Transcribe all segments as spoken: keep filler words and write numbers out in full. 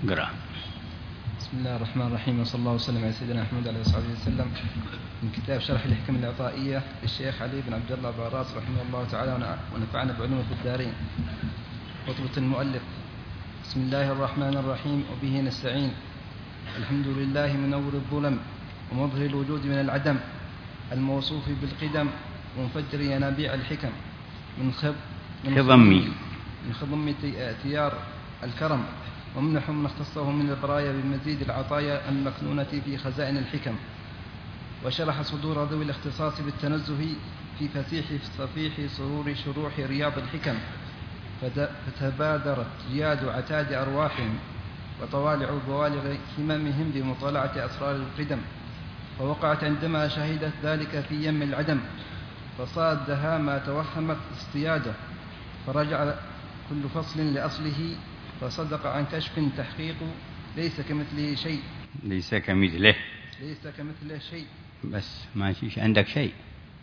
قرأ. بسم الله الرحمن الرحيم، وصلى الله وسلم على سيدنا محمد عليه الصلاة والسلام. من كتاب شرح الحكم العطائية للشيخ علي بن عبد الله باراس رحمه الله تعالى ونفعنا بعلومه في الدارين. خطبة المؤلف. بسم الله الرحمن الرحيم، وبه نستعين. الحمد لله منور الظلم ومظهر الوجود من العدم، الموصوف بالقدم ومفجر ينابيع الحكم، من خب من خضم من خضم تيار الكرم، ومنح من اختصه من البرايا بمزيد العطايا المكنونة في خزائن الحكم، وشرح صدور ذوي الاختصاص بالتنزه في فسيح صفيح سرور شروح رياض الحكم، فتبادرت جياد عتاد أرواحهم وطوالع بوالغ هممهم بمطالعة أسرار القدم، فوقعت عندما شهدت ذلك في يم العدم، فصادها ما توهمت اصطياده، فرجع كل فصل لأصله، فصدق عن كشف تحقيق ليس كمثله شيء. ليس كمثله ليس كمثله شيء. بس ما فيش عندك شيء.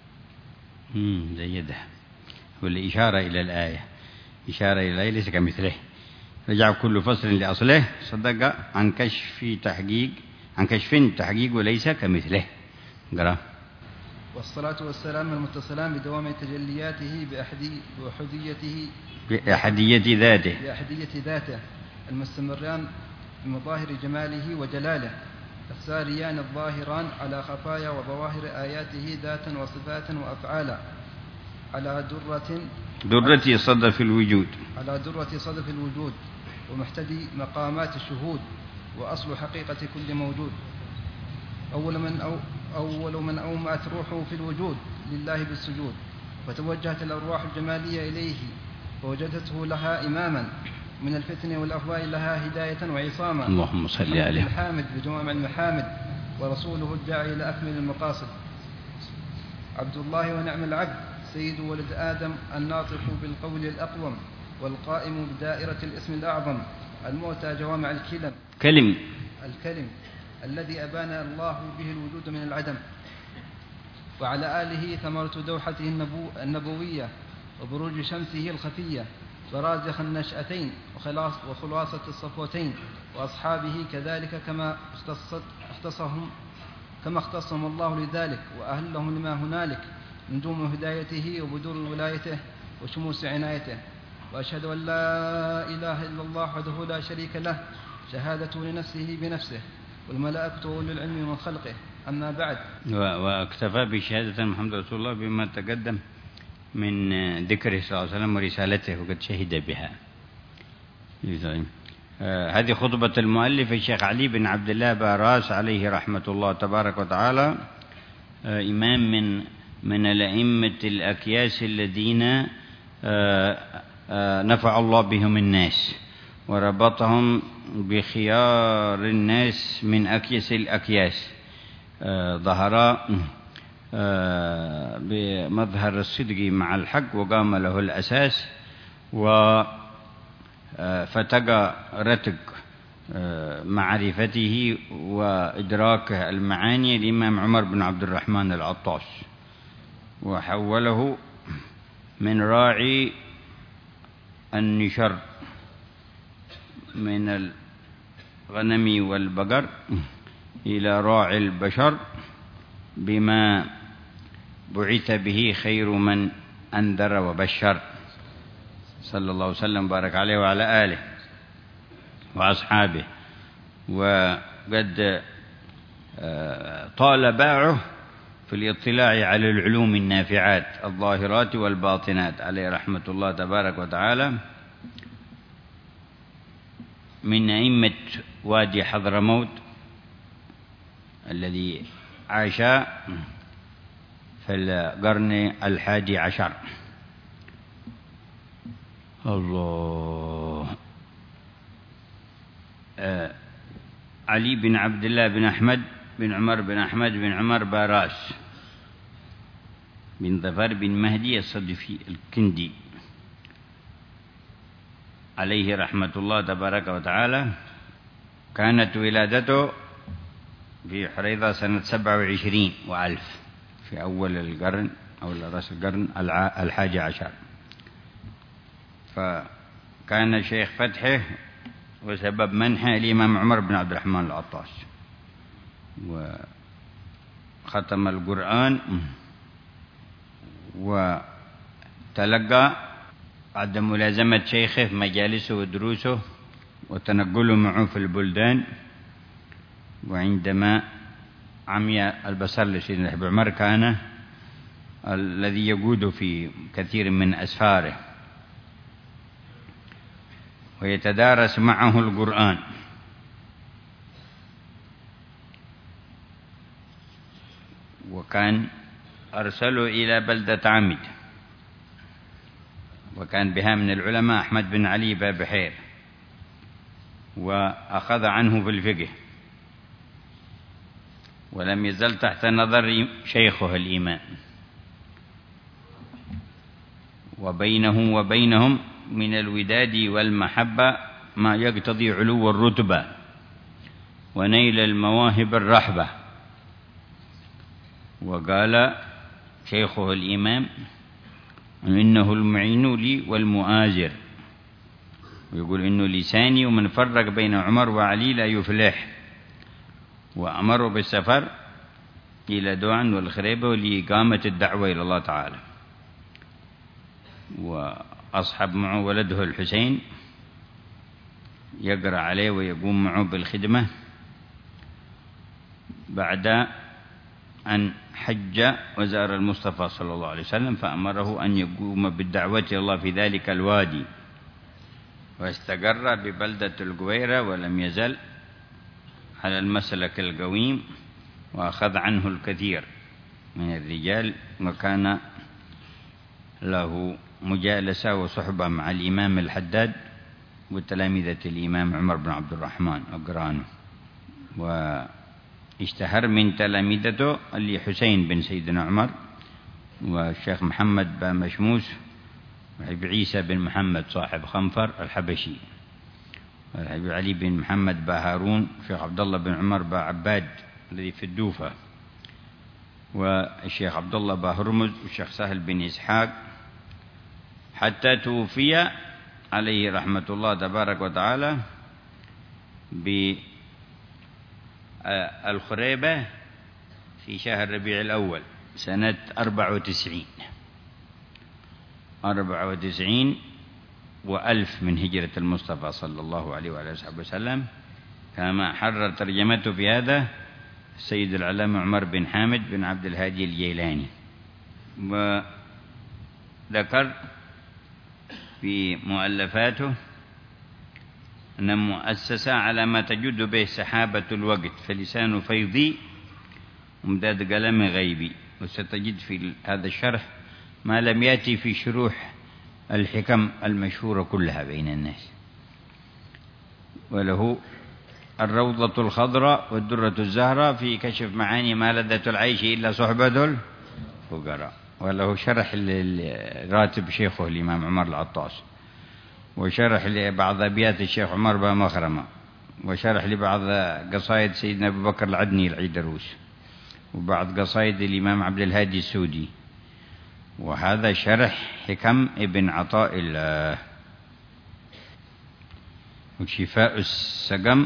امم زيدها. والإشارة إلى الآية، إشارة إلى الآية ليس كمثله، رجع كل فصل لأصله، صدق عن كشف تحقيق عن كشف تحقيق وليس كمثله. قرأ. والصلاة والسلام المتصلان بدوام تجلياته بأحديته بأحدية ذاته بأحدية ذاته المستمران بمظاهر جماله وجلاله، الساريان الظاهران على خفايا وظواهر آياته ذاتا وصفاتا وأفعالا، على درة درة صدف الوجود على درة صدف الوجود ومحتدي مقامات الشهود، وأصل حقيقة كل موجود. أول من أو أول من أومأت روحه في الوجود لله بالسجود، فتوجهت الأرواح الجمالية إليه، فوجدته لها إماما من الفتن والأهواء، لها هداية وعصاما. اللهم صل عليه. الحامد بجوامع المحامد، ورسوله الداعي إلى أكمل المقاصد، عبد الله ونعم العبد، سيد ولد آدم، الناطق بالقول الأقوم، والقائم بدائرة الاسم الأعظم، المؤتى جوامع الكلم كلم الكلم الذي أبان الله به الوجود من العدم، وعلى آله ثمرة دوحته النبو النبوية وبروج شمسه الخفية، ورازخ النشأتين وخلاصة الصفوتين، وأصحابه كذلك كما اختصت اختصهم كما اختصهم الله لذلك، وأهلهم لما هنالك نجوم هدايته وبدور ولايته وشموس عنايته. وأشهد أن لا إله إلا الله وحده لا شريك له، شهادة لنفسه بنفسه، والملائكة وأولو العلم من خلقه. أما بعد. واكتفى بشهادة محمد رسول الله بما تقدم من ذكره صلى الله عليه وسلم ورسالته، وقد شهد بها. آه هذه خطبة المؤلف الشيخ علي بن عبد الله باراس عليه رحمة الله تبارك وتعالى، آه إمام من من الأئمة الأكياس الذين آه آه نفع الله بهم الناس، وربطهم بخيار الناس من أكيس الأكياس، آه ظهر آه بمظهر الصدق مع الحق، وقام له الأساس، وفتق رتق آه معرفته وإدراكه المعاني الإمام عمر بن عبد الرحمن العطاش، وحوله من راعي النشر من الغنم والبقر إلى راعي البشر، بما بعث به خير من أنذر وبشر، صلى الله وسلم وبارك عليه وعلى آله وأصحابه. وقد طال باعه في الاطلاع على العلوم النافعات الظاهرات والباطنات، عليه رحمة الله تبارك وتعالى، من أئمة وادي حضرموت الذي عاش في القرن الحادي عشر. الله. آه علي بن عبد الله بن أحمد بن عمر بن أحمد بن عمر باراس بن ظفر بن مهدي الصدفي الكندي عليه رحمة الله تبارك وتعالى. كانت ولادته في حريضة سنة سبعة وعشرين وألف، في أول القرن أو رأس القرن الحادي عشر. فكان شيخ فتحه وسبب منحه الإمام عمر بن عبد الرحمن العطاس، وختم القرآن وتلقى بعد ملازمة شيخه في مجالسه ودروسه وتنقله معه في البلدان. وعندما عمي البصر لسيدنا أبو عمر كان الذي يقود في كثير من أسفاره ويتدارس معه القرآن. وكان أرسله إلى بلدة عمد، وكان بها من العلماء أحمد بن علي بابحير، وأخذ عنه في الفقه، ولم يزل تحت نظر شيخه الإمام، وبينه وبينهم من الوداد والمحبة ما يقتضي علو الرتبة ونيل المواهب الرحبة. وقال شيخه الإمام إنه المعين لي والمؤازر، ويقول إنه لساني ومن فرق بين عمر وعلي لا يفلح. وأمره بالسفر إلى دوعن والخريبة لإقامة الدعوة إلى الله تعالى، وأصحب معه ولده الحسين يقرأ عليه ويقوم معه بالخدمة. بعد أن حج وزار المصطفى صلى الله عليه وسلم فأمره أن يقوم بالدعوة إلى الله في ذلك الوادي، واستقر ببلدة القويرة ولم يزل على المسلك القويم، وأخذ عنه الكثير من الرجال، وكان له مجالسة وصحبة مع الإمام الحداد وتلامذة الإمام عمر بن عبد الرحمن أقرانه. واشتهر من تلامذته اللي حسين بن سيدنا عمر، والشيخ محمد بن مشموس، وحبيب عيسى بن محمد صاحب خنفر الحبشي، وحبيب علي بن محمد با هارون، الشيخ عبد الله بن عمر با عباد الذي في الدوفة، والشيخ عبد الله با هرمز، والشيخ سهل بن إسحاق، حتى توفي عليه رحمة الله تبارك وتعالى بالخريبة في شهر ربيع الأول سنة أربعة وتسعين أربعة وتسعين وألف من هجرة المصطفى صلى الله عليه وعلى آله وسلم، كما حرر ترجمته في هذا السيد العلامة عمر بن حامد بن عبد الهادي الجيلاني. وذكر في مؤلفاته أن مؤسسة على ما تجد به سحابة الوقت، فلسان فيضي ومداد قلم غيبي. وستجد في هذا الشرح ما لم يأتي في شروح الحكم المشهورة كلها بين الناس. وله الروضة الخضراء والدرة الزهراء في كشف معاني ما لذة العيش إلا صحبة الفقراء. وله شرح راتب شيخه الإمام عمر العطاس، وشرح لبعض أبيات الشيخ عمر بن مخرمة، وشرح لبعض قصائد سيدنا أبو بكر العدني العيدروس، وبعض قصائد الإمام عبد الهادي السودي. وهذا شرح حكم ابن عطاء الله، وشفاء السقم،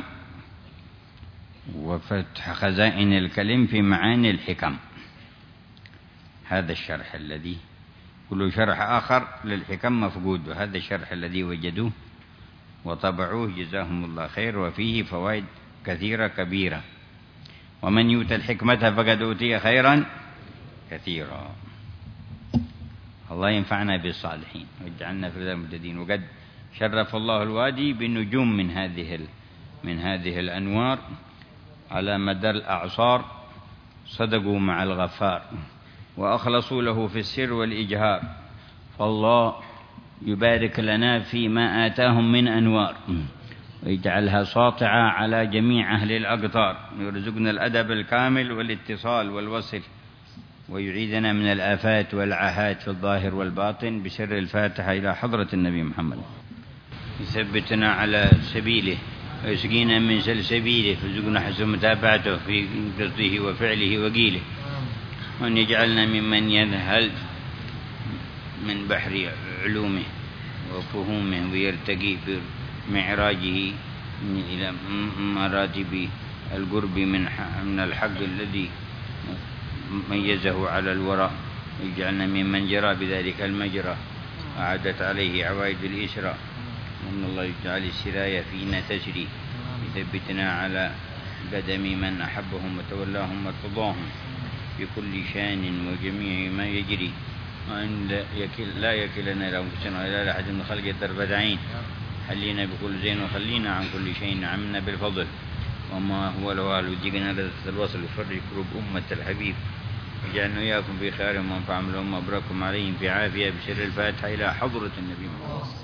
وفتح خزائن الكلم في معاني الحكم. هذا الشرح الذي كل شرح آخر للحكم مفقود، وهذا الشرح الذي وجدوه وطبعوه جزاهم الله خير، وفيه فوائد كثيرة كبيرة. ومن يؤت الحكمة فقد أوتي خيرا كثيرا. الله ينفعنا بالصالحين واجعلنا في المهتدين. وقد شرف الله الوادي بالنجوم من هذه من هذه الأنوار على مدى الأعصار، صدقوا مع الغفار وأخلصوا له في السر والإجهار، فالله يبارك لنا فيما آتاهم من أنوار، ويجعلها ساطعة على جميع أهل الأقطار، ويرزقنا الأدب الكامل والاتصال والوصل، ويعيذنا من الآفات والعاهات في الظاهر والباطن بسر الفاتحة إلى حضرة النبي محمد. يثبتنا على سبيله ويسقينا من سلسبيله، ويرزقنا حسن متابعته في قصده وفعله وقيله، وأن يجعلنا ممن يذهل من بحر علومه وفهومه ويرتقي في معراجه إلى مراتب القرب من من الحق الذي ميزه على الورى، واجعلنا ممن جرى بذلك المجرى أعدت عليه عوائد الإسرى، ومن الله يجعل السرايا فينا تسري، يثبتنا على قدم من أحبهم وتولاهم وارتضاهم في كل شان وجميع ما يجري، وأن لا يكلنا إلى أنفسنا ولا لأحد من خلق طرفة عين، حلينا بكل زين وخلينا عن كل شيء نعمنا بالفضل، وما هو له أهل وجيقنا لذة الوصل وفرج كروب أمة الحبيب، وجعلنا إياكم في خير ومنفع لهم وأبراكم عليهم في عافية بسر الفاتحة إلى حضرة النبي محمد.